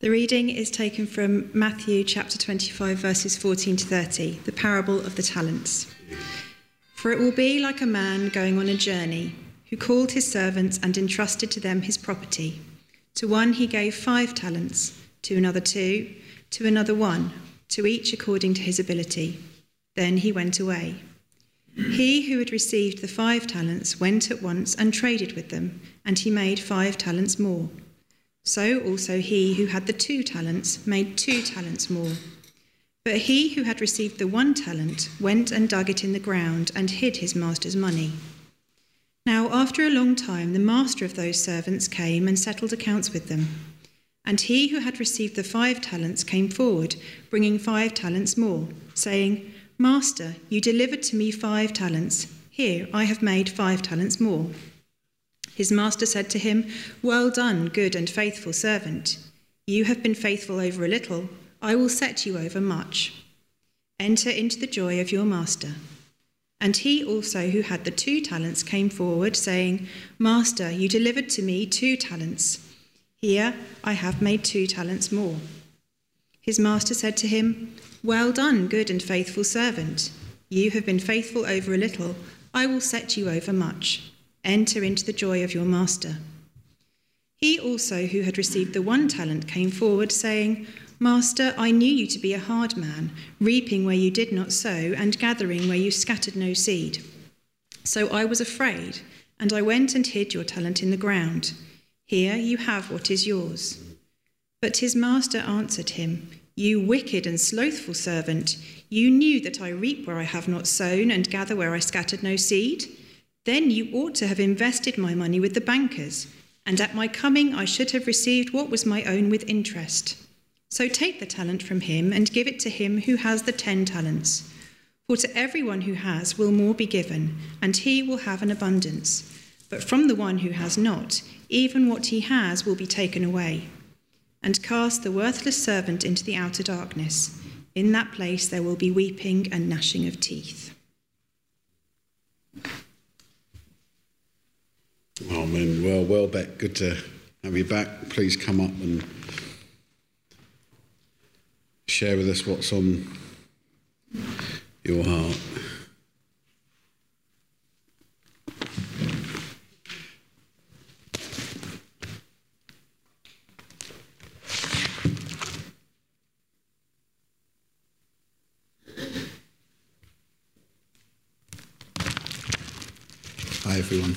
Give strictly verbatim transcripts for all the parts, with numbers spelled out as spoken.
The reading is taken from Matthew chapter twenty-five, verses fourteen to thirty, the parable of the talents. For it will be like a man going on a journey, who called his servants and entrusted to them his property. To one he gave five talents, to another two, to another one, to each according to his ability. Then he went away. He who had received the five talents went at once and traded with them, and he made five talents more. So also he who had the two talents made two talents more. But he who had received the one talent went and dug it in the ground and hid his master's money. Now after a long time the master of those servants came and settled accounts with them. And he who had received the five talents came forward, bringing five talents more, saying, Master, you delivered to me five talents. Here I have made five talents more. His master said to him, Well done, good and faithful servant. You have been faithful over a little. I will set you over much. Enter into the joy of your master. And he also who had the two talents came forward, saying, Master, you delivered to me two talents. Here I have made two talents more. His master said to him, Well done, good and faithful servant. You have been faithful over a little. I will set you over much. Enter into the joy of your master. He also who had received the one talent came forward, saying, Master, I knew you to be a hard man, reaping where you did not sow, and gathering where you scattered no seed. So I was afraid, and I went and hid your talent in the ground. Here you have what is yours. But his master answered him, You wicked and slothful servant, you knew that I reap where I have not sown, and gather where I scattered no seed. Then you ought to have invested my money with the bankers, and at my coming I should have received what was my own with interest. So take the talent from him and give it to him who has the ten talents. For to everyone who has will more be given, and he will have an abundance. But from the one who has not, even what he has will be taken away. And cast the worthless servant into the outer darkness. In that place there will be weeping and gnashing of teeth. Amen. Well, well, Beck, good to have you back. Please come up and share with us what's on your heart. Hi, everyone.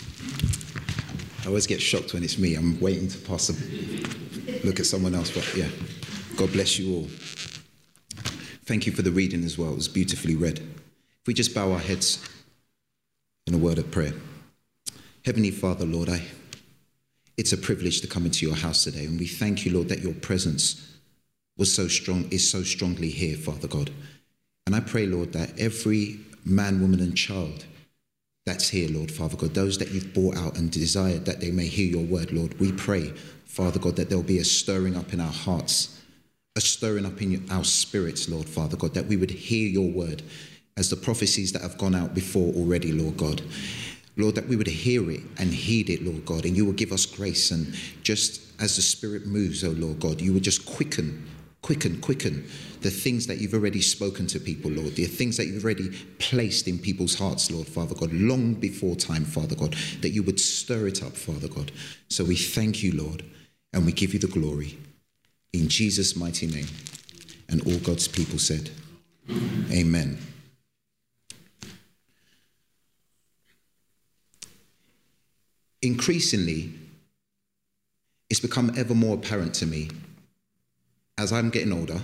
I always get shocked when it's me. I'm waiting to possibly look at someone else, but yeah, God bless you all. Thank you for the reading as well. It was beautifully read. If we just bow our heads in a word of prayer. Heavenly Father, Lord, I, it's a privilege to come into your house today, and we thank you, Lord, that your presence was so strong, is so strongly here, Father God. And I pray, Lord, that every man, woman, and child that's here, Lord, Father God, those that you've brought out and desired that they may hear your word, Lord, we pray, Father God, that there'll be a stirring up in our hearts, a stirring up in our spirits, Lord, Father God, that we would hear your word as the prophecies that have gone out before already, Lord God. Lord, that we would hear it and heed it, Lord God, and you will give us grace. And just as the Spirit moves, oh Lord God, you would just quicken, quicken, quicken the things that you've already spoken to people, Lord, the things that you've already placed in people's hearts, Lord, Father God, long before time, Father God, that you would stir it up, Father God. So we thank you, Lord, and we give you the glory. In Jesus' mighty name. And all God's people said, Amen. Increasingly, it's become ever more apparent to me as I'm getting older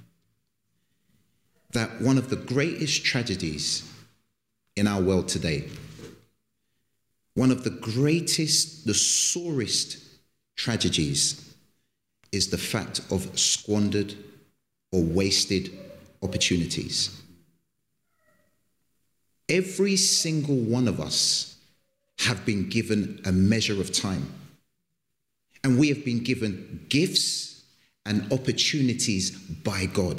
that one of the greatest tragedies in our world today, one of the greatest, the sorest tragedies is the fact of squandered or wasted opportunities. Every single one of us have been given a measure of time, and we have been given gifts and opportunities by God.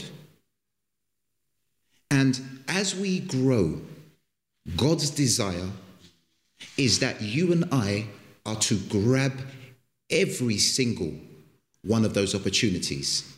And as we grow, God's desire is that you and I are to grab every single one of those opportunities.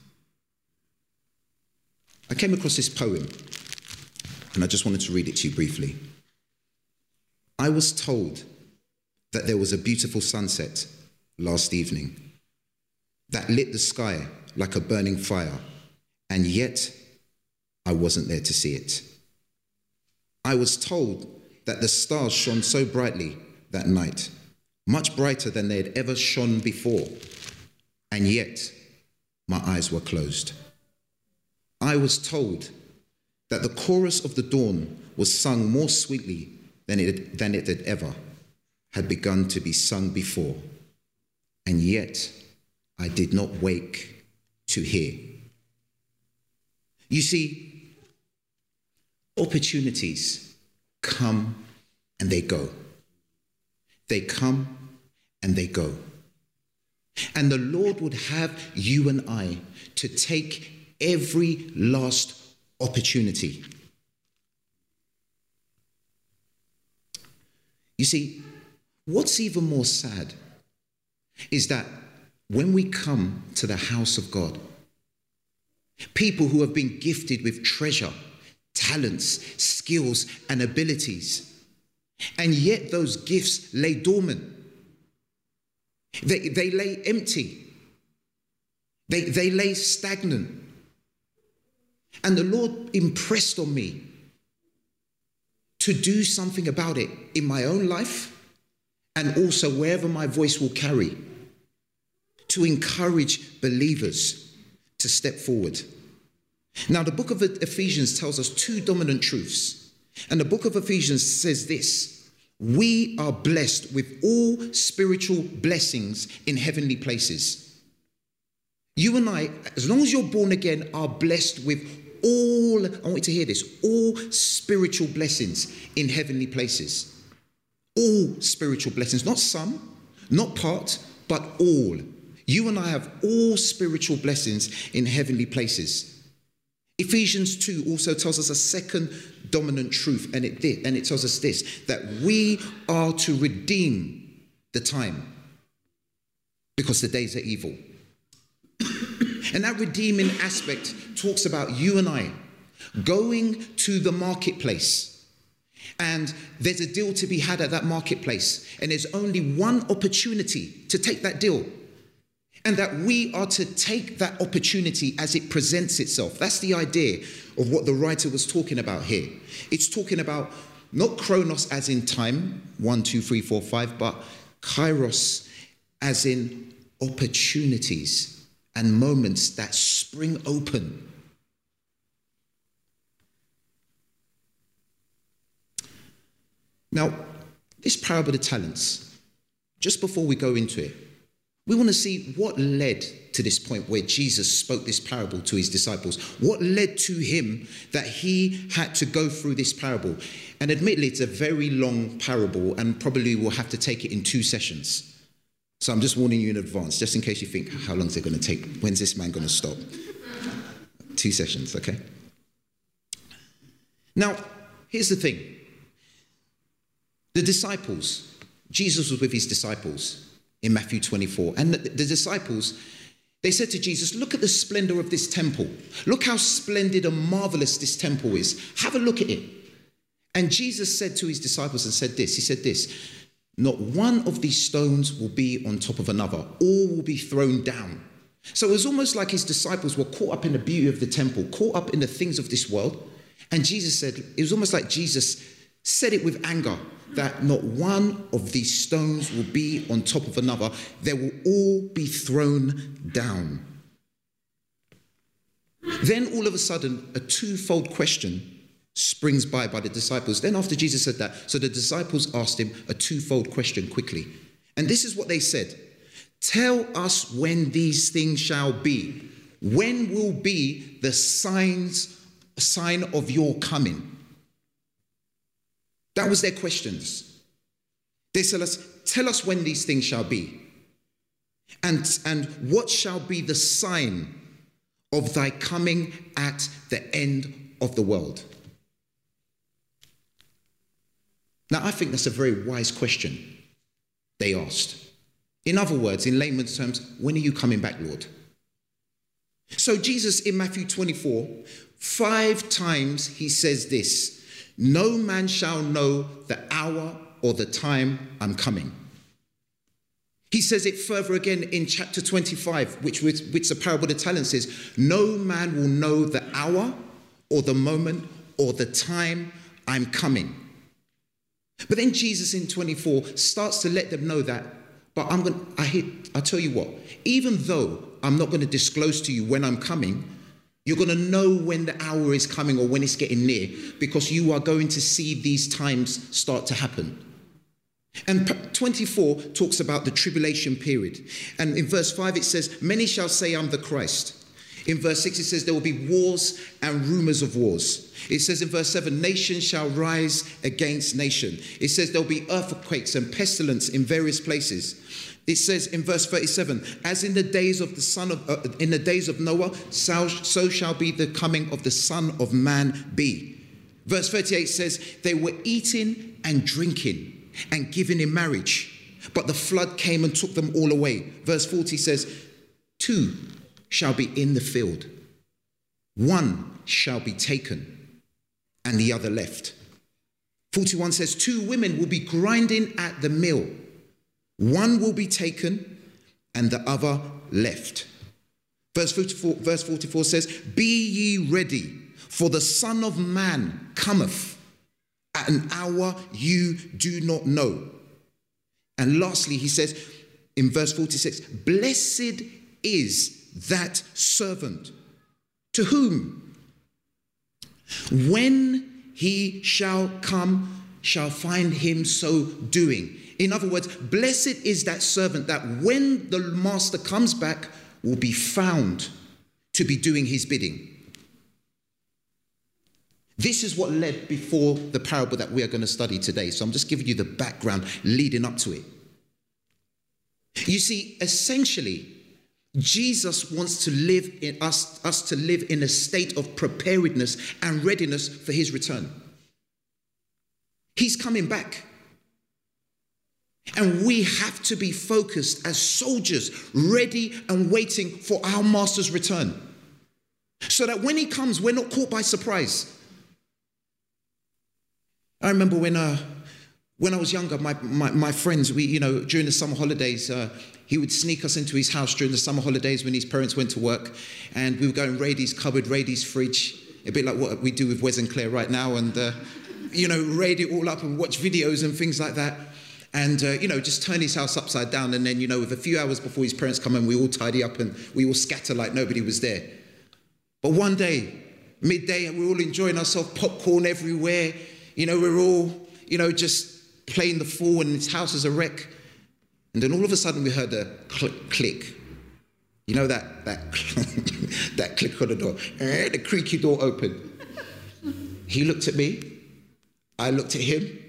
I came across this poem, and I just wanted to read it to you briefly. I was told that there was a beautiful sunset last evening that lit the sky like a burning fire, and yet I wasn't there to see it. I was told that the stars shone so brightly that night, much brighter than they had ever shone before, and yet my eyes were closed. I was told that the chorus of the dawn was sung more sweetly than it, than it had ever had begun to be sung before, and yet I did not wake to hear. You see, opportunities come and they go. They come and they go. And the Lord would have you and I to take every last opportunity. You see, what's even more sad is that when we come to the house of God, people who have been gifted with treasure, talents, skills, and abilities, and yet those gifts lay dormant. They, they lay empty. They, they lay stagnant. And the Lord impressed on me to do something about it in my own life and also wherever my voice will carry, to encourage believers to step forward. Now, the book of Ephesians tells us two dominant truths. And the book of Ephesians says this: we are blessed with all spiritual blessings in heavenly places. You and I, as long as you're born again, are blessed with all, I want you to hear this, all spiritual blessings in heavenly places. All spiritual blessings, not some, not part, but all. You and I have all spiritual blessings in heavenly places. Ephesians two also tells us a second dominant truth, and it did, and it tells us this, that we are to redeem the time because the days are evil. And that redeeming aspect talks about you and I going to the marketplace, and there's a deal to be had at that marketplace, and there's only one opportunity to take that deal. And that we are to take that opportunity as it presents itself. That's the idea of what the writer was talking about here. It's talking about not chronos as in time, one, two, three, four, five, but kairos as in opportunities and moments that spring open. Now, this parable of the talents, just before we go into it, we want to see what led to this point where Jesus spoke this parable to his disciples. What led to him that he had to go through this parable? And admittedly, it's a very long parable and probably we'll have to take it in two sessions. So I'm just warning you in advance, just in case you think, how long is it going to take? When's this man going to stop? Two sessions, okay? Now, here's the thing. The disciples, Jesus was with his disciples in Matthew twenty-four. And the, the disciples, they said to Jesus, look at the splendor of this temple. Look how splendid and marvelous this temple is. Have a look at it. And Jesus said to his disciples and said this, he said this, not one of these stones will be on top of another. All will be thrown down. So it was almost like his disciples were caught up in the beauty of the temple, caught up in the things of this world. And Jesus said, it was almost like Jesus said it with anger, that not one of these stones will be on top of another. They will all be thrown down. Then all of a sudden, a twofold question springs by by the disciples. Then after Jesus said that, so the disciples asked him a twofold question quickly. And this is what they said. Tell us when these things shall be. When will be the signs, sign of your coming? That was their questions. They tell us, tell us when these things shall be. And, and what shall be the sign of thy coming at the end of the world? Now, I think that's a very wise question they asked. In other words, in layman's terms, when are you coming back, Lord? So Jesus in Matthew twenty-four, five times he says this: no man shall know the hour or the time I'm coming. He says it further again in chapter twenty-five, which, which, which the parable of the talents says, no man will know the hour or the moment or the time I'm coming. But then Jesus in twenty-four starts to let them know that, but I'm going I hit, I tell you what, even though I'm not going to disclose to you when I'm coming, you're going to know when the hour is coming or when it's getting near, because you are going to see these times start to happen. And twenty-four talks about the tribulation period. And in verse five it says, many shall say I'm the Christ. In verse six it says there will be wars and rumors of wars. It says in verse seven, nation shall rise against nation. It says there'll be earthquakes and pestilence in various places. It says in verse thirty-seven, as in the days of the son of uh, in the days of Noah, so, so shall be the coming of the Son of Man be. Verse thirty-eight says they were eating and drinking and giving in marriage, but the flood came and took them all away. Verse forty says, two shall be in the field, one shall be taken and the other left. forty-one says, two women will be grinding at the mill, one will be taken and the other left. Verse forty-four, verse forty-four says, be ye ready, for the Son of Man cometh at an hour you do not know. And lastly, he says in verse forty-six, blessed is that servant to whom, when he shall come, shall find him so doing. In other words, blessed is that servant that when the master comes back will be found to be doing his bidding. This is what led before the parable that we are going to study today. So I'm just giving you the background leading up to it. You see, essentially, Jesus wants to live in us, us to live in a state of preparedness and readiness for his return. He's coming back. And we have to be focused as soldiers, ready and waiting for our master's return. So that when he comes, we're not caught by surprise. I remember when uh, when I was younger, my, my, my friends, we, you know, during the summer holidays, uh, he would sneak us into his house during the summer holidays when his parents went to work, and we would go and raid his cupboard, raid his fridge, a bit like what we do with Wes and Claire right now, and, uh, you know, raid it all up and watch videos and things like that. And, uh, you know, just turn his house upside down, and then, you know, with a few hours before his parents come in, we all tidy up and we all scatter like nobody was there. But one day, midday, we're all enjoying ourselves, popcorn everywhere. You know, we're all, you know, just playing the fool, and his house is a wreck. And then all of a sudden we heard a click, click. You know that that that click on the door, eh, the creaky door opened. He looked at me, I looked at him,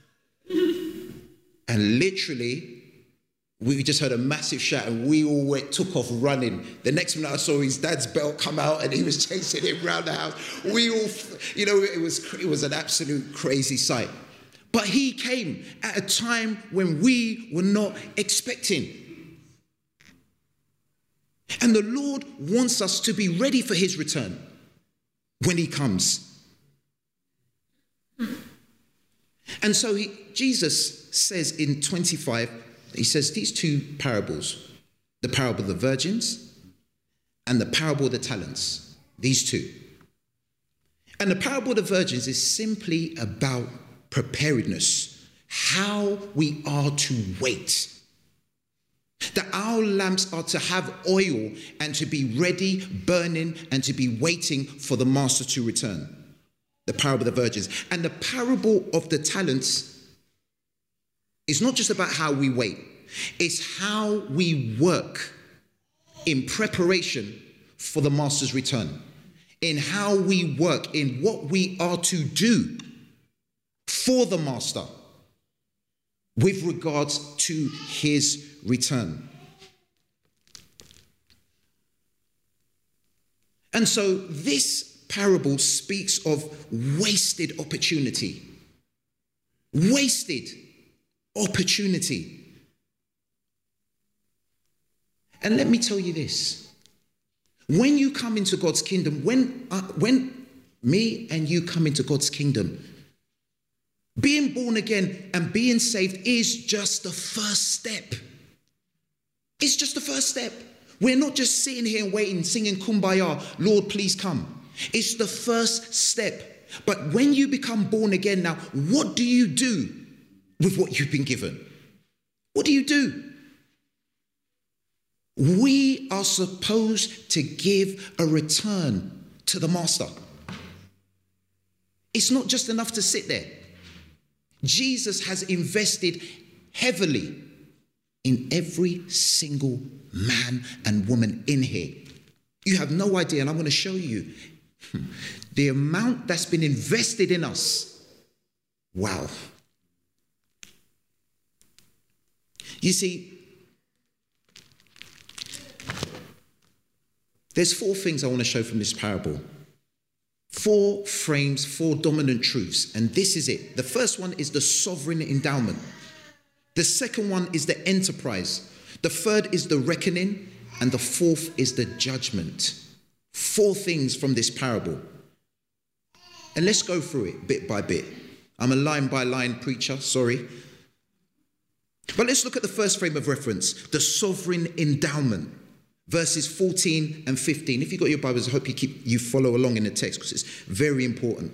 and literally we just heard a massive shout, and we all went, took off running. The next minute I saw his dad's belt come out, and he was chasing him around the house. We all, you know, it was it was an absolute crazy sight. But he came at a time when we were not expecting. And the Lord wants us to be ready for his return when he comes. And so he, Jesus says in twenty-five, he says these two parables, the parable of the virgins and the parable of the talents, these two. And the parable of the virgins is simply about preparedness, how we are to wait. That our lamps are to have oil and to be ready, burning, and to be waiting for the master to return. The parable of the virgins. And the parable of the talents is not just about how we wait. It's how we work in preparation for the master's return. In how we work, in what we are to do for the master with regards to his return. And so this parable speaks of wasted opportunity. Wasted opportunity. And let me tell you this. When you come into God's kingdom, when, uh, when me and you come into God's kingdom, being born again and being saved is just the first step. It's just the first step. We're not just sitting here and waiting, singing Kumbaya, Lord, please come. It's the first step. But when you become born again now, what do you do with what you've been given? What do you do? We are supposed to give a return to the master. It's not just enough to sit there. Jesus has invested heavily in every single man and woman in here. You have no idea, and I'm going to show you the amount that's been invested in us. Wow. You see, there's four things I want to show from this parable. Four frames, four dominant truths, and this is it. The first one is the sovereign endowment. The second one is the enterprise. The third is the reckoning, and the fourth is the judgment. Four things from this parable. And let's go through it bit by bit. I'm a line by line preacher, sorry. But let's look at the first frame of reference, the sovereign endowment. Verses fourteen and fifteen. If you've got your Bibles, I hope you keep you follow along in the text because it's very important.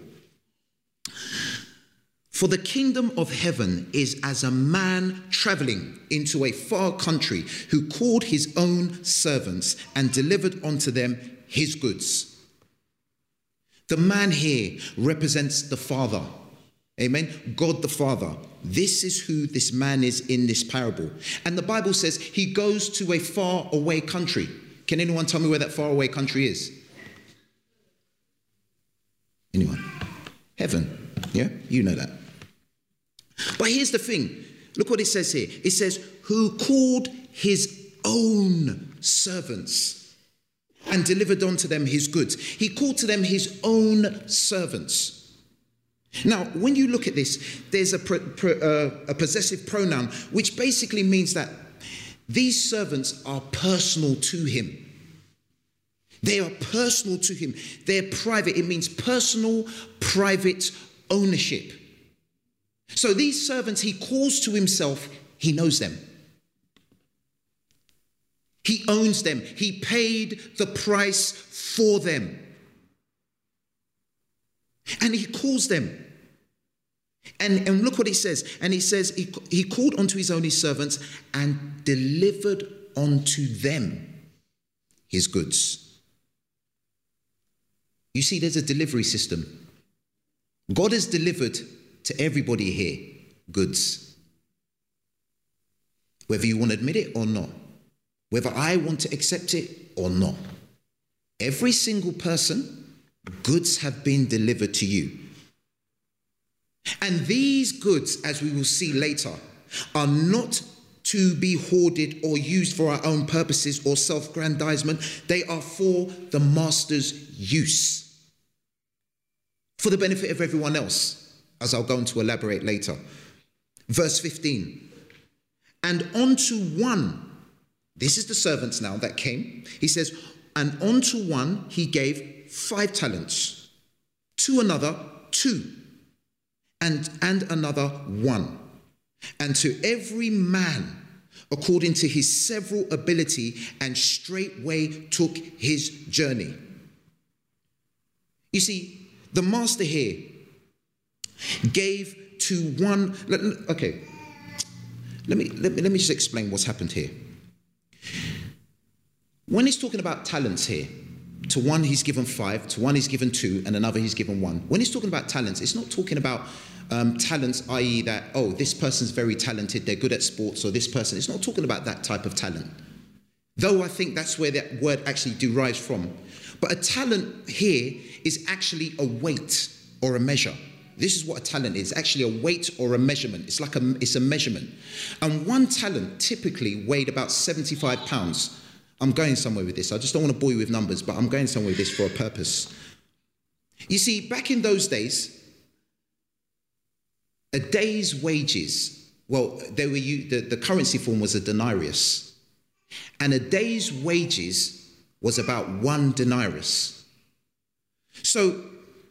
For the kingdom of heaven is as a man traveling into a far country who called his own servants and delivered unto them his goods. The man here represents the Father. Amen. God the Father. This is who this man is in this parable. And the Bible says he goes to a far away country. Can anyone tell me where that far away country is? Anyone? Heaven. Yeah, you know that. But here's the thing. Look what it says here. It says, who called his own servants and delivered unto them his goods. He called to them his own servants. Now, when you look at this, there's a, pro, pro, uh, a possessive pronoun, which basically means that these servants are personal to him. They are personal to him. They're private. It means personal, private ownership. So these servants he calls to himself, he knows them. He owns them. He paid the price for them. And he calls them. And, and look what he says. And he says, he, he called unto his own his servants and delivered unto them his goods. You see, there's a delivery system. God has delivered to everybody here goods. Whether you want to admit it or not. Whether I want to accept it or not. Every single person, goods have been delivered to you. And these goods, as we will see later, are not to be hoarded or used for our own purposes or self-aggrandizement. They are for the master's use, for the benefit of everyone else, as I'll go on to elaborate later. Verse fifteen. And unto one, this is the servants now that came. He says, and unto one he gave five talents, to another two, and, and another one, and to every man according to his several ability, and straightway took his journey. You see, the master here gave to one, okay, let me, let me, let me just explain what's happened here. When he's talking about talents here, to one he's given five, to one he's given two, and another he's given one. When he's talking about talents, it's not talking about um, talents, that is that, oh, this person's very talented, they're good at sports, or this person. It's not talking about that type of talent. Though I think that's where that word actually derives from. But a talent here is actually a weight or a measure. This is what a talent is, actually a weight or a measurement. It's like a, it's a measurement. And one talent typically weighed about seventy-five pounds. I'm going somewhere with this. I just don't want to bore you with numbers, but I'm going somewhere with this for a purpose. You see, back in those days, a day's wages, well, they were the, the currency form was a denarius. and a day's wages was about one denarius. So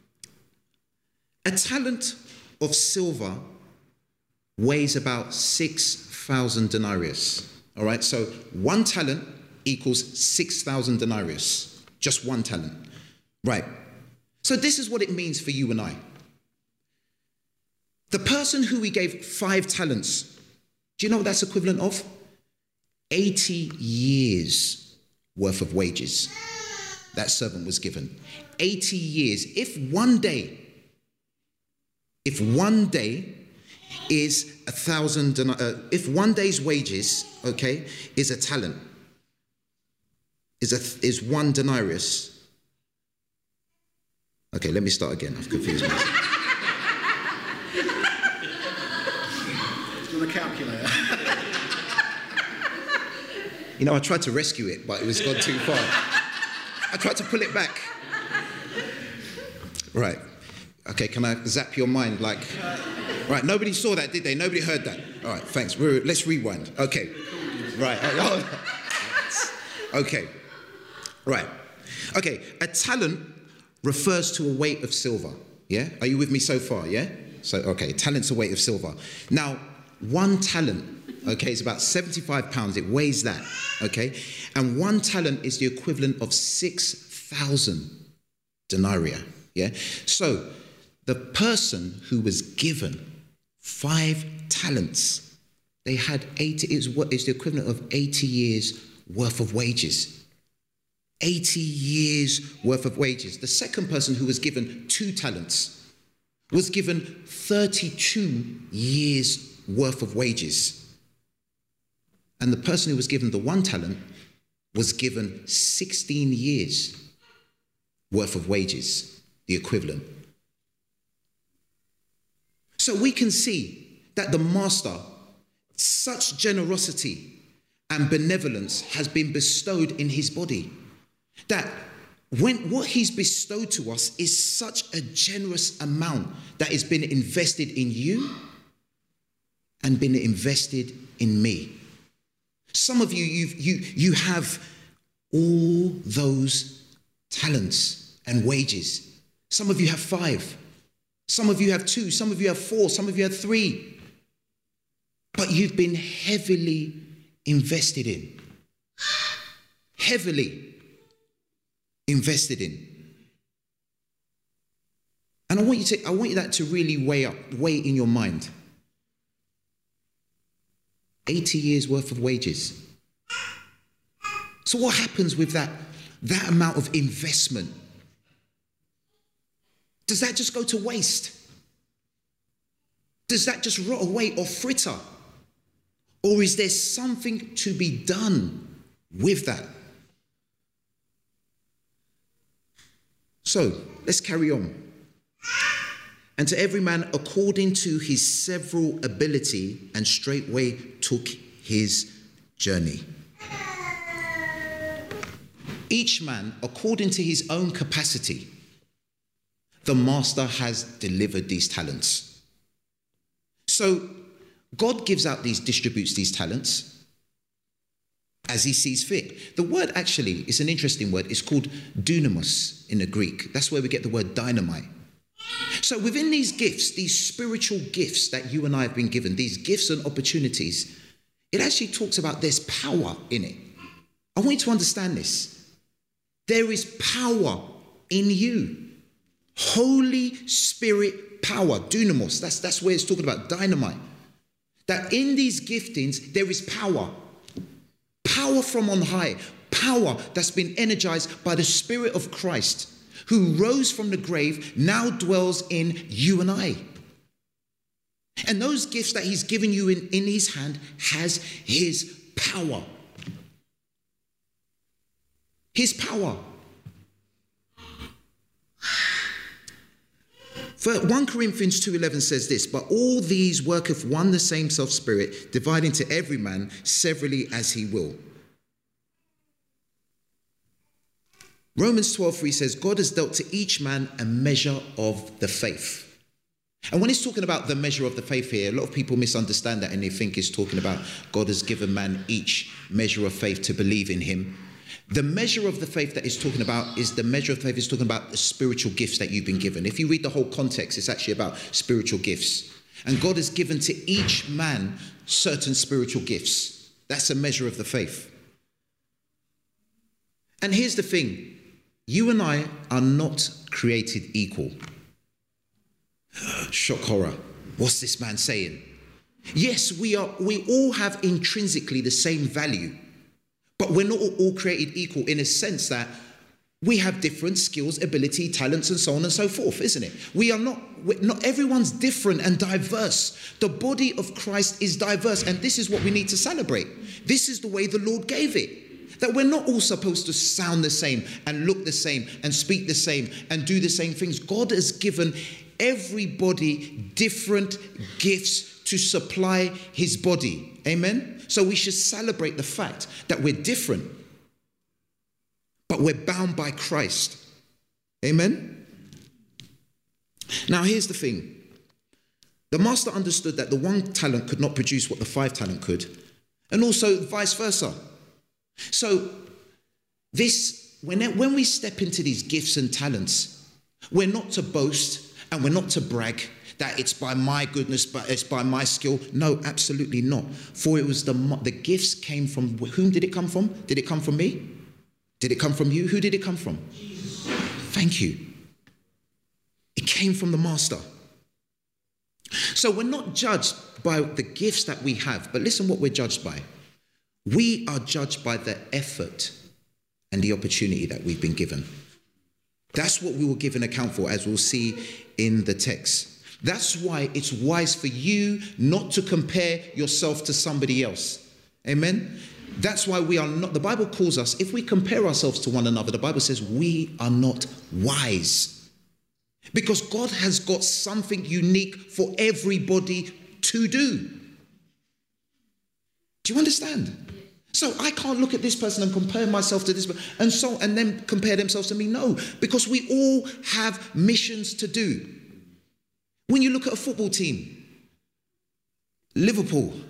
a talent of silver weighs about six thousand denarius. All right, so one talent equals six thousand denarius, just one talent. Right, so this is what it means for you and I. The person who we gave five talents, do you know what that's equivalent of? eighty years worth of wages that servant was given. eighty years. If one day, if one day is a thousand, uh, if one day's wages, okay, is a talent, is a is one denarius. Okay, let me start again. I've confused myself. Do you want a calculator? You know, I tried to rescue it, but it was gone too far. I tried to pull it back. Right. Okay, can I zap your mind? Like, right, nobody saw that, did they? Nobody heard that. All right, thanks. We're, let's rewind. Okay. Right. Okay. Right. Okay, a talent refers to a weight of silver. Yeah? Are you with me so far? Yeah? So, okay, talent's a weight of silver. Now, one talent, okay, is about seventy-five pounds. It weighs that, okay? And one talent is the equivalent of six thousand denarii, yeah? So the person who was given five talents, they had eighty, is what is the equivalent of eighty years worth of wages. eighty years worth of wages. The second person who was given two talents was given thirty-two years worth of wages. And the person who was given the one talent was given sixteen years worth of wages, the equivalent. So we can see that the master, such generosity and benevolence has been bestowed in his body, that when what he's bestowed to us is such a generous amount that has been invested in you and been invested in me. Some of you, you've, you you have all those talents and wages. Some of you have five. Some of you have two. Some of you have four. Some of you have three. But you've been heavily invested in. Heavily invested in. And I want you to, I want you that to really weigh up, weigh in your mind. eighty years worth of wages. So what happens with that, that amount of investment? Does that just go to waste? Does that just rot away or fritter? Or is there something to be done with that? So let's carry on. And to every man according to his several ability, and straightway took his journey. Each man according to his own capacity, the master has delivered these talents. So God gives out these, distributes these talents as he sees fit. The word actually is an interesting word. It's called dunamis in the Greek. That's where we get the word dynamite. So within these gifts, these spiritual gifts that you and I have been given, these gifts and opportunities, it actually talks about there's power in it. I want you to understand this. There is power in you. Holy Spirit power, dunamis. That's, that's where it's talking about, dynamite. That in these giftings, there is power. Power from on high. Power that's been energized by the Spirit of Christ, who rose from the grave, now dwells in you and I. And those gifts that he's given you in, in his hand has his power. His power. For First Corinthians two eleven says this, but all these worketh one the same self-spirit, dividing to every man severally as he will. Romans twelve three says, God has dealt to each man a measure of the faith. And when it's talking about the measure of the faith here, a lot of people misunderstand that and they think it's talking about God has given man each measure of faith to believe in him. The measure of the faith that it's talking about is the measure of faith is talking about the spiritual gifts that you've been given. If you read the whole context, it's actually about spiritual gifts. And God has given to each man certain spiritual gifts. That's a measure of the faith. And here's the thing. You and I are not created equal. Shock horror. What's this man saying? Yes, we are. We all have intrinsically the same value, but we're not all created equal in a sense that we have different skills, ability, talents, and so on and so forth, isn't it? We are not. Not everyone's different and diverse. The body of Christ is diverse, and this is what we need to celebrate. This is the way the Lord gave it. That we're not all supposed to sound the same and look the same and speak the same and do the same things. God has given everybody different gifts to supply his body. Amen? So we should celebrate the fact that we're different, but we're bound by Christ. Amen? Now here's the thing. The master understood that the one talent could not produce what the five talent could, and also vice versa. So this, when, when we step into these gifts and talents, we're not to boast and we're not to brag that it's by my goodness, but it's by my skill. No, absolutely not. For it was the, the gifts came from, whom did it come from? Did it come from me? Did it come from you? Who did it come from? Jesus. Thank you. It came from the master. So we're not judged by the gifts that we have, but listen what we're judged by. We are judged by the effort and the opportunity that we've been given. That's what we will give an account for, as we'll see in the text. That's why it's wise for you not to compare yourself to somebody else. Amen? That's why we are not, the Bible calls us, if we compare ourselves to one another, the Bible says we are not wise. Because God has got something unique for everybody to do. Do you understand? So I can't look at this person and compare myself to this person and so and then compare themselves to me. No, because we all have missions to do. When you look at a football team, Liverpool,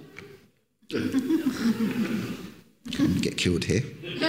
get killed here.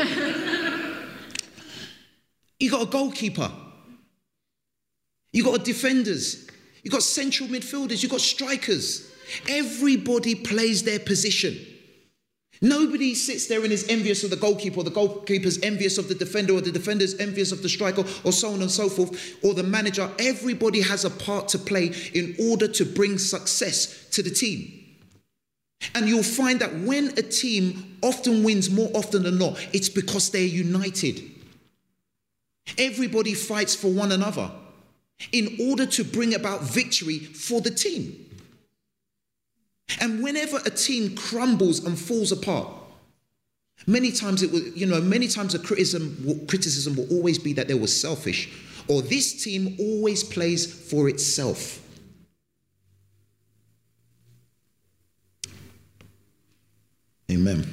You got a goalkeeper. You got defenders. You got central midfielders. You got strikers. Everybody plays their position. Nobody sits there and is envious of the goalkeeper, or the goalkeeper's envious of the defender, or the defender's envious of the striker, or so on and so forth, or the manager. Everybody has a part to play in order to bring success to the team. And you'll find that when a team often wins, more often than not, it's because they're united. Everybody fights for one another in order to bring about victory for the team. And whenever a team crumbles and falls apart, many times it will, you know, many times the criticism, criticism will always be that they were selfish, or this team always plays for itself. Amen.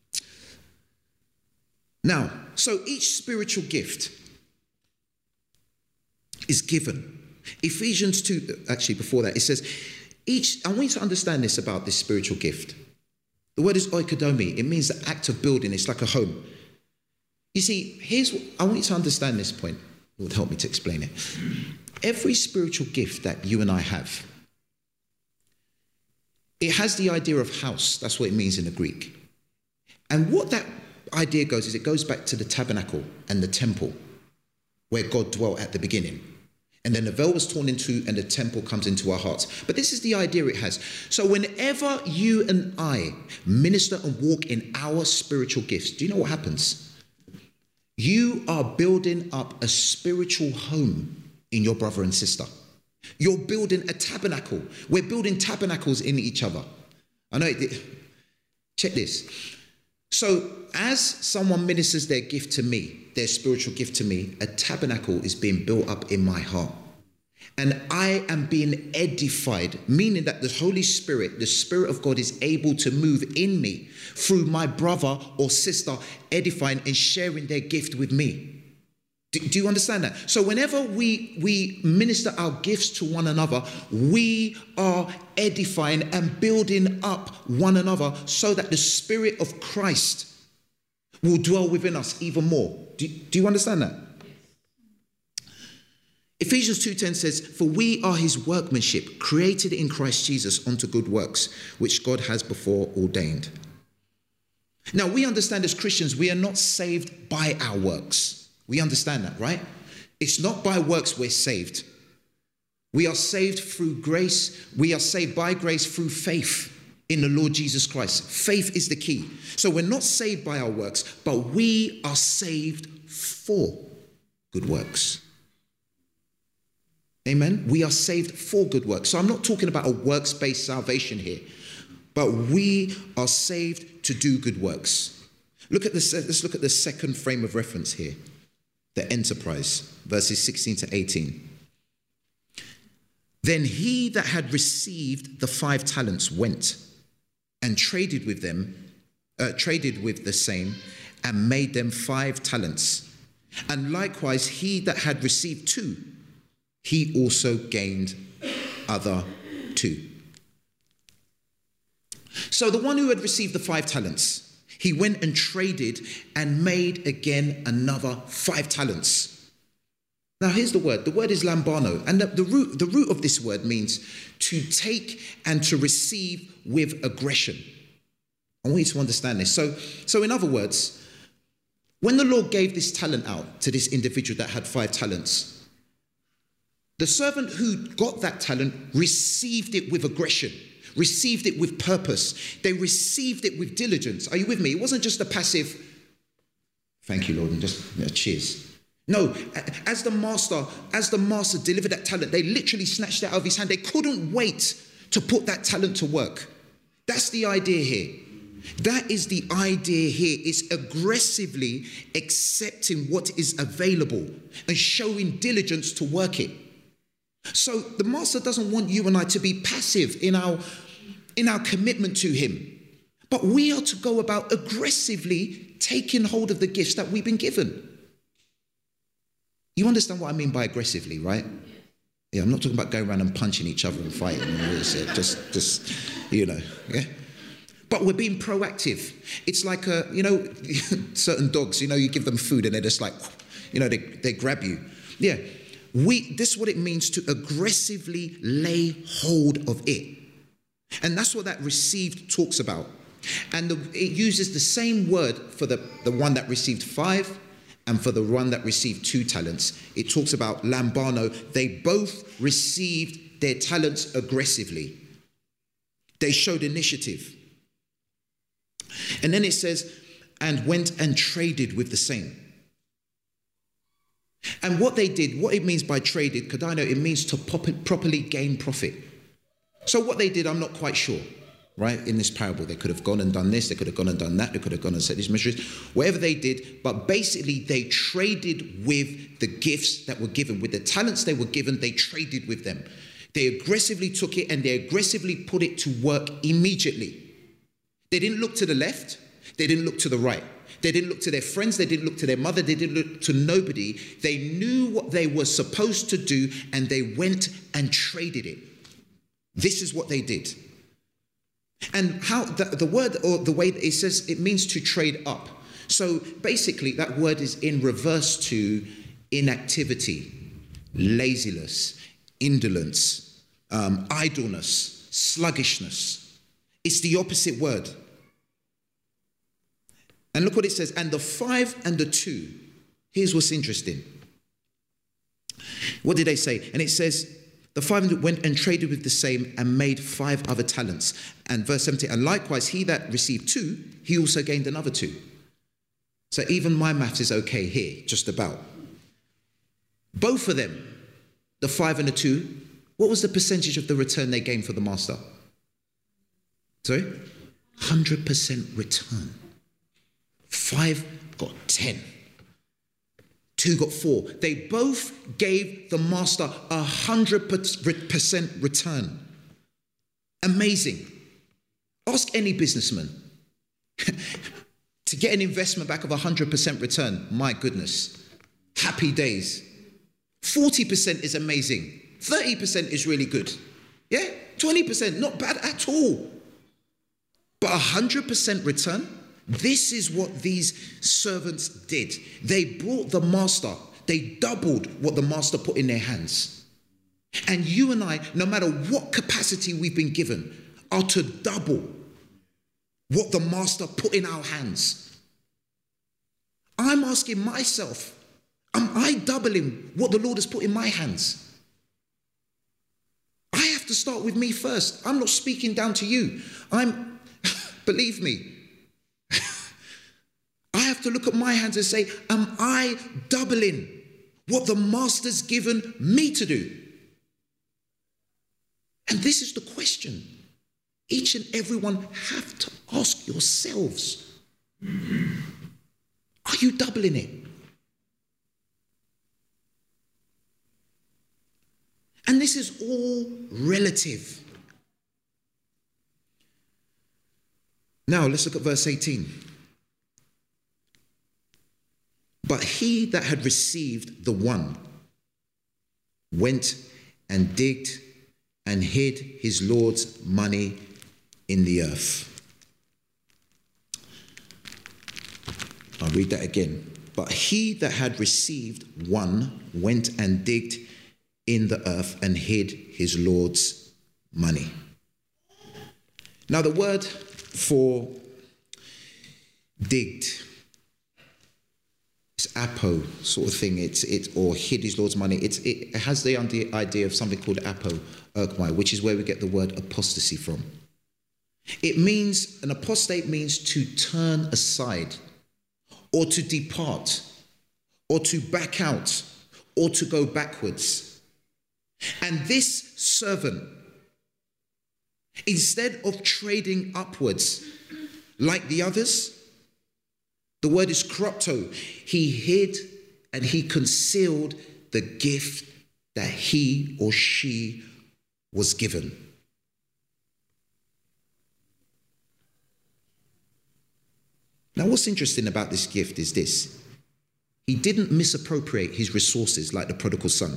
Now, so each spiritual gift is given. Ephesians two, actually before that, it says, each, I want you to understand this about this spiritual gift. The word is oikodomi. It means the act of building. It's like a home. You see, here's what, I want you to understand this point. It would help me to explain it. Every spiritual gift that you and I have, it has the idea of house. That's what it means in the Greek. And what that idea goes is it goes back to the tabernacle and the temple where God dwelt at the beginning. And then the veil was torn in two and the temple comes into our hearts. But this is the idea it has. So whenever you and I minister and walk in our spiritual gifts, do you know what happens? You are building up a spiritual home in your brother and sister. You're building a tabernacle. We're building tabernacles in each other. I know, it, check this. So as someone ministers their gift to me, their spiritual gift to me, a tabernacle is being built up in my heart. And I am being edified, meaning that the Holy Spirit, the Spirit of God, is able to move in me through my brother or sister, edifying and sharing their gift with me. Do, do you understand that? So whenever we, we minister our gifts to one another, we are edifying and building up one another so that the Spirit of Christ will dwell within us even more. Do, do you understand that? Ephesians two ten says, for we are his workmanship, created in Christ Jesus unto good works, which God has before ordained. Now, we understand as Christians, we are not saved by our works. We understand that, right? It's not by works we're saved. We are saved through grace. We are saved by grace through faith in the Lord Jesus Christ. Faith is the key. So we're not saved by our works, but we are saved for good works. Amen? We are saved for good works. So I'm not talking about a works-based salvation here, but we are saved to do good works. Look at this. Let's look at the second frame of reference here. The enterprise, verses sixteen to eighteen. Then he that had received the five talents went and traded with them, uh, traded with the same, and made them five talents. And likewise he that had received two, he also gained other two. So the one who had received the five talents, he went and traded and made again another five talents. Now here's the word. The word is lambano. And the, the, root, the root of this word means to take and to receive with aggression. I want you to understand this. So, so in other words, when the Lord gave this talent out to this individual that had five talents, the servant who got that talent received it with aggression. Received it with purpose. They received it with diligence. Are you with me? It wasn't just a passive, thank you, Lord, and just you know, cheers. No, as the master, as the master delivered that talent, they literally snatched it out of his hand. They couldn't wait to put that talent to work. That's the idea here. That is the idea here. It's aggressively accepting what is available and showing diligence to work it. So the master doesn't want you and I to be passive in our, in our commitment to him. But we are to go about aggressively taking hold of the gifts that we've been given. You understand what I mean by aggressively, right? Yeah, I'm not talking about going around and punching each other and fighting and all this. Just, just, you know, yeah. But we're being proactive. It's like, a, you know, certain dogs, you know, you give them food and they're just like, you know, they, they grab you. Yeah. We, this is what it means to aggressively lay hold of it. And that's what that received talks about. And the, it uses the same word for the, the one that received five and for the one that received two talents. It talks about lambano. They both received their talents aggressively. They showed initiative. And then it says, and went and traded with the same. And what they did, what it means by traded, Kadino, it means to pop it, properly gain profit. So what they did, I'm not quite sure, right? In this parable, they could have gone and done this, they could have gone and done that, they could have gone and said these mysteries, whatever they did, but basically they traded with the gifts that were given, with the talents they were given, they traded with them. They aggressively took it and they aggressively put it to work immediately. They didn't look to the left, they didn't look to the right. They didn't look to their friends, they didn't look to their mother, they didn't look to nobody. They knew what they were supposed to do and they went and traded it. This is what they did. And how the, the word, or the way it says, it means to trade up. So basically that word is in reverse to inactivity, laziness, indolence, um, idleness, sluggishness. It's the opposite word. And look what it says, and the five and the two. Here's what's interesting. What did they say? And it says, the five went and traded with the same and made five other talents. And verse seventeen, and likewise he that received two, he also gained another two. So even my maths is okay here, just about. Both of them, the five and the two, what was the percentage of the return they gained for the master? Sorry? one hundred percent return. Five got ten. Two got four. They both gave the master a one hundred percent return. Amazing. Ask any businessman. To get an investment back of one hundred percent return, my goodness. Happy days. forty percent is amazing. thirty percent is really good. Yeah? twenty percent, not bad at all. But one hundred percent return? This is what these servants did. They brought the master. They doubled what the master put in their hands. And you and I, no matter what capacity we've been given, are to double what the master put in our hands. I'm asking myself, am I doubling what the Lord has put in my hands? I have to start with me first. I'm not speaking down to you. I'm, believe me, I have to look at my hands and say, am I doubling what the master's given me to do? And this is the question each and everyone have to ask yourselves. Are you doubling it? And this is all relative. Now let's look at verse eighteen. But he that had received the one went and digged and hid his Lord's money in the earth. I'll read that again. But he that had received one went and digged in the earth and hid his Lord's money. Now the word for digged, it's apo sort of thing. It's it or hid his Lord's money. It's it has the idea of something called apo erkmai, which is where we get the word apostasy from. It means, an apostate means to turn aside, or to depart, or to back out, or to go backwards. And this servant, instead of trading upwards like the others, the word is crypto, he hid and he concealed the gift that he or she was given. Now, what's interesting about this gift is this. He didn't misappropriate his resources like the prodigal son.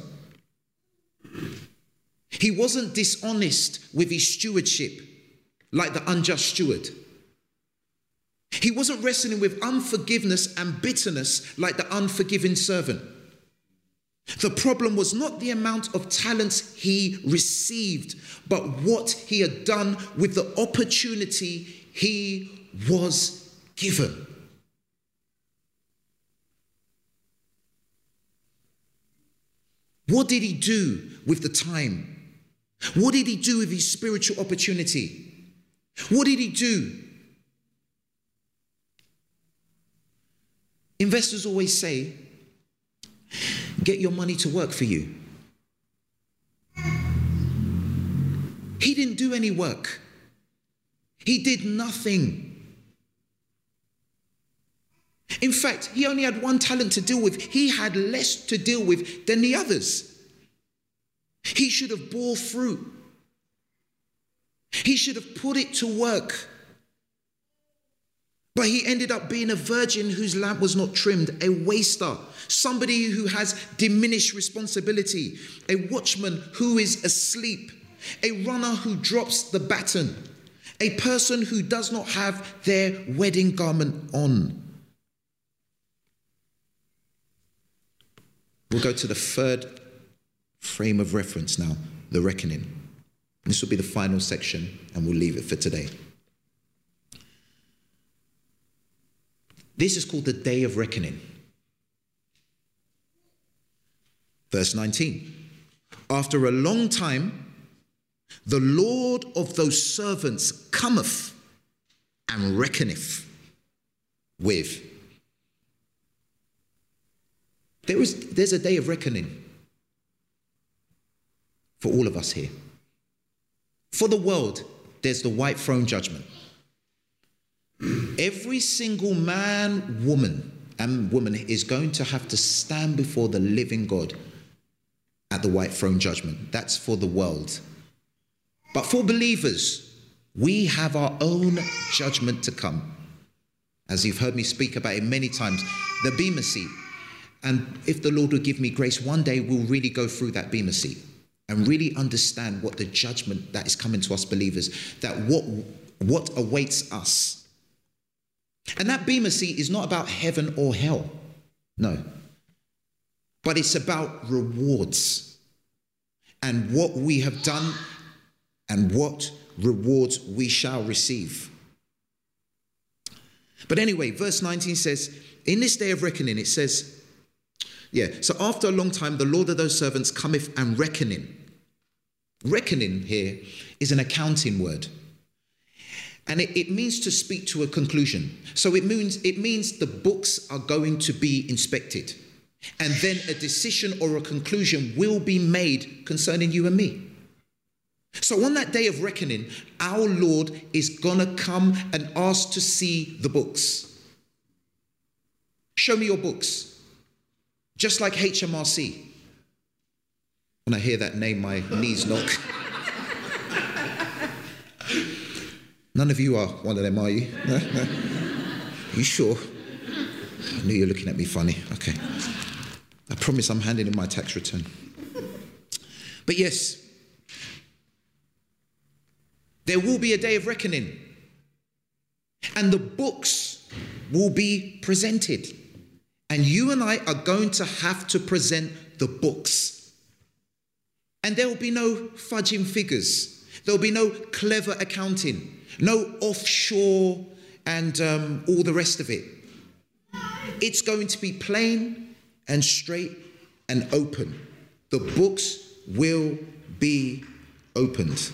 He wasn't dishonest with his stewardship like the unjust steward. He wasn't wrestling with unforgiveness and bitterness like the unforgiving servant. The problem was not the amount of talents he received, but what he had done with the opportunity he was given. What did he do with the time? What did he do with his spiritual opportunity? What did he do? Investors always say, get your money to work for you. He didn't do any work. He did nothing. In fact, he only had one talent to deal with. He had less to deal with than the others. He should have bore fruit. He should have put it to work. But he ended up being a virgin whose lamp was not trimmed, a waster, somebody who has diminished responsibility, a watchman who is asleep, a runner who drops the baton, a person who does not have their wedding garment on. We'll go to the third frame of reference now, the reckoning. This will be the final section, and we'll leave it for today. This is called the day of reckoning. Verse nineteen. After a long time, the Lord of those servants cometh and reckoneth with. There is, there's a day of reckoning for all of us here. For the world, there's the white throne judgment. Every single man, woman, and woman is going to have to stand before the living God at the white throne judgment. That's for the world. But for believers, we have our own judgment to come. As you've heard me speak about it many times, the Bema seat. And if the Lord will give me grace, one day we'll really go through that bema seat and really understand what the judgment that is coming to us believers, that what, what awaits us. And that bema seat is not about heaven or hell. No. But it's about rewards and what we have done and what rewards we shall receive. But anyway, verse nineteen says, in this day of reckoning, it says, yeah, so after a long time, the Lord of those servants cometh and reckoning. Reckoning here is an accounting word. And it, it means to speak to a conclusion. So it means, it means the books are going to be inspected. And then a decision or a conclusion will be made concerning you and me. So on that day of reckoning, our Lord is going to come and ask to see the books. Show me your books. Just like H M R C. When I hear that name, my knees knock. None of you are one of them, are you? No? No? You sure? I knew you were looking at me funny. Okay. I promise I'm handing in my tax return. But yes, there will be a day of reckoning. And the books will be presented. And you and I are going to have to present the books. And there will be no fudging figures. There will be no clever accounting. No offshore and um, all the rest of it. It's going to be plain and straight and open. The books will be opened.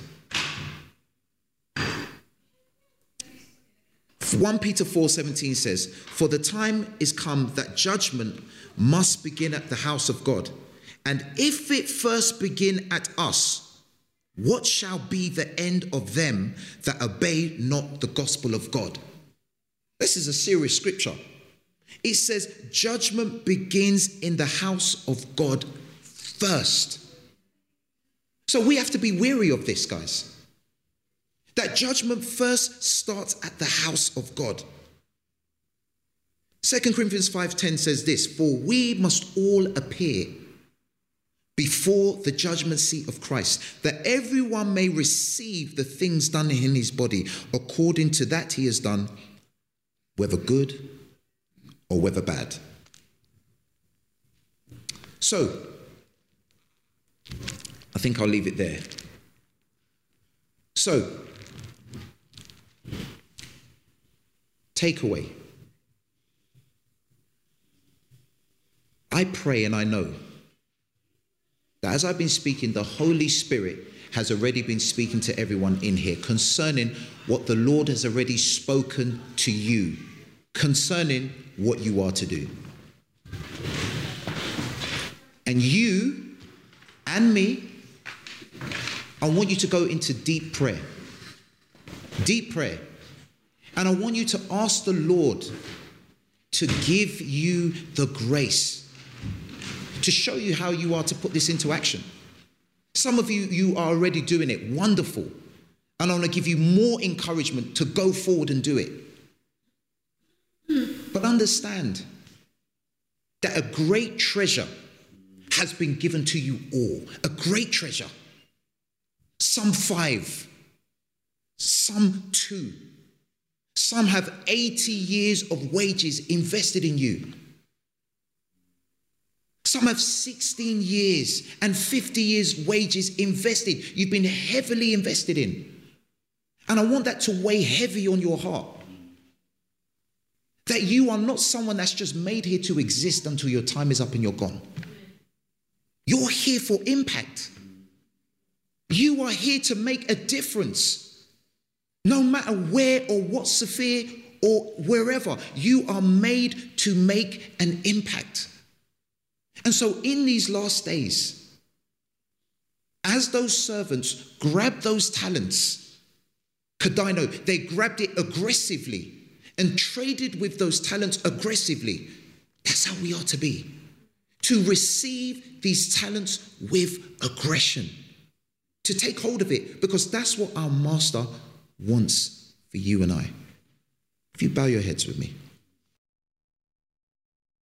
First Peter four seventeen says, for the time is come that judgment must begin at the house of God. And if it first begin at us, what shall be the end of them that obey not the gospel of God? This is a serious scripture. It says judgment begins in the house of God first. So we have to be wary of this, guys. That judgment first starts at the house of God. Second Corinthians five ten says this, for we must all appear before the judgment seat of Christ, that everyone may receive the things done in his body according to that he has done, whether good or whether bad. So, I think I'll leave it there. So, takeaway. I pray and I know that as I've been speaking, the Holy Spirit has already been speaking to everyone in here concerning what the Lord has already spoken to you, concerning what you are to do. And you and me, I want you to go into deep prayer. Deep prayer. And I want you to ask the Lord to give you the grace to show you how you are to put this into action. Some of you, you are already doing it. Wonderful. And I want to give you more encouragement to go forward and do it. But understand that a great treasure has been given to you all. A great treasure. Some five. Some two. Some have eighty years of wages invested in you. Some have sixteen years and fifty years wages invested. You've been heavily invested in. And I want that to weigh heavy on your heart. That you are not someone that's just made here to exist until your time is up and you're gone. You're here for impact. You are here to make a difference. No matter where or what sphere or wherever, you are made to make an impact. And so in these last days, as those servants grabbed those talents, Kadino, they grabbed it aggressively and traded with those talents aggressively. That's how we are to be. To receive these talents with aggression. To take hold of it, because that's what our Master wants for you and I. If you bow your heads with me.